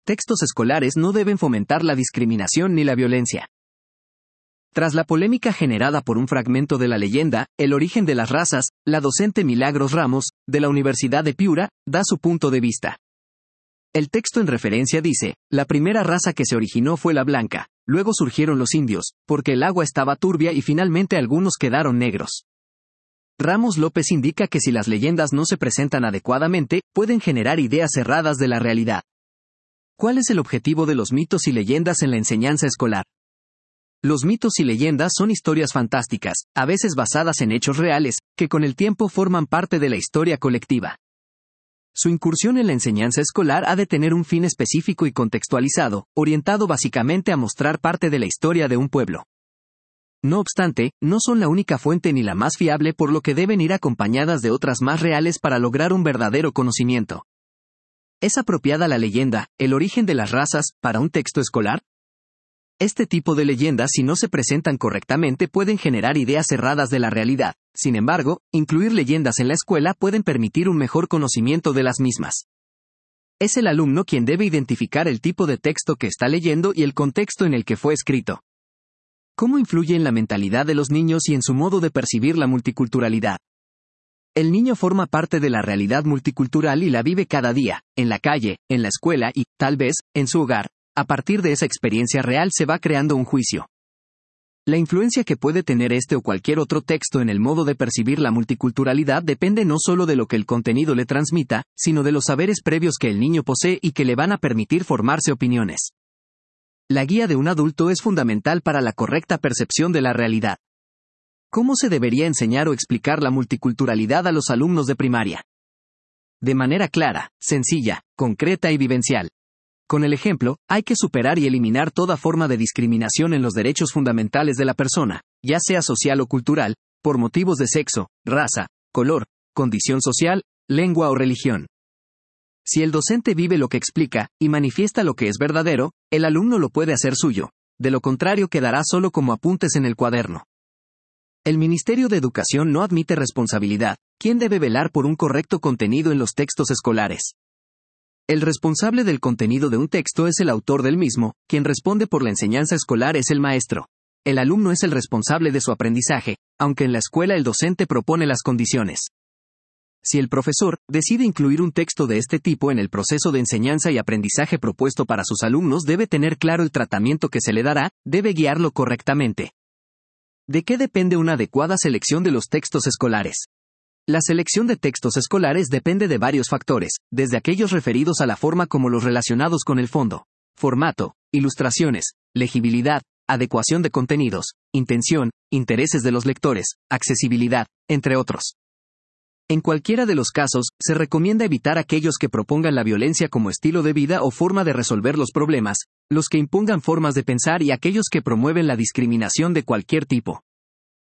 textos escolares no deben fomentar la discriminación ni la violencia. Tras la polémica generada por un fragmento de la leyenda, El origen de las razas, la docente Milagros Ramos, de la Universidad de Piura, da su punto de vista. El texto en referencia dice, la primera raza que se originó fue la blanca, luego surgieron los indios, porque el agua estaba turbia y finalmente algunos quedaron negros. Ramos López indica que si las leyendas no se presentan adecuadamente, pueden generar ideas erradas de la realidad. ¿Cuál es el objetivo de los mitos y leyendas en la enseñanza escolar? Los mitos y leyendas son historias fantásticas, a veces basadas en hechos reales, que con el tiempo forman parte de la historia colectiva. Su incursión en la enseñanza escolar ha de tener un fin específico y contextualizado, orientado básicamente a mostrar parte de la historia de un pueblo. No obstante, no son la única fuente ni la más fiable, por lo que deben ir acompañadas de otras más reales para lograr un verdadero conocimiento. ¿Es apropiada la leyenda, El origen de las razas, para un texto escolar? Este tipo de leyendas, si no se presentan correctamente, pueden generar ideas erradas de la realidad. Sin embargo, incluir leyendas en la escuela pueden permitir un mejor conocimiento de las mismas. Es el alumno quien debe identificar el tipo de texto que está leyendo y el contexto en el que fue escrito. ¿Cómo influye en la mentalidad de los niños y en su modo de percibir la multiculturalidad? El niño forma parte de la realidad multicultural y la vive cada día, en la calle, en la escuela y, tal vez, en su hogar. A partir de esa experiencia real se va creando un juicio. La influencia que puede tener este o cualquier otro texto en el modo de percibir la multiculturalidad depende no solo de lo que el contenido le transmita, sino de los saberes previos que el niño posee y que le van a permitir formarse opiniones. La guía de un adulto es fundamental para la correcta percepción de la realidad. ¿Cómo se debería enseñar o explicar la multiculturalidad a los alumnos de primaria? De manera clara, sencilla, concreta y vivencial. Con el ejemplo, hay que superar y eliminar toda forma de discriminación en los derechos fundamentales de la persona, ya sea social o cultural, por motivos de sexo, raza, color, condición social, lengua o religión. Si el docente vive lo que explica, y manifiesta lo que es verdadero, el alumno lo puede hacer suyo, de lo contrario quedará solo como apuntes en el cuaderno. El Ministerio de Educación no admite responsabilidad. ¿Quién debe velar por un correcto contenido en los textos escolares? El responsable del contenido de un texto es el autor del mismo, quien responde por la enseñanza escolar es el maestro. El alumno es el responsable de su aprendizaje, aunque en la escuela el docente propone las condiciones. Si el profesor decide incluir un texto de este tipo en el proceso de enseñanza y aprendizaje propuesto para sus alumnos, debe tener claro el tratamiento que se le dará, debe guiarlo correctamente. ¿De qué depende una adecuada selección de los textos escolares? La selección de textos escolares depende de varios factores, desde aquellos referidos a la forma como los relacionados con el fondo, formato, ilustraciones, legibilidad, adecuación de contenidos, intención, intereses de los lectores, accesibilidad, entre otros. En cualquiera de los casos, se recomienda evitar aquellos que propongan la violencia como estilo de vida o forma de resolver los problemas, los que impongan formas de pensar y aquellos que promueven la discriminación de cualquier tipo.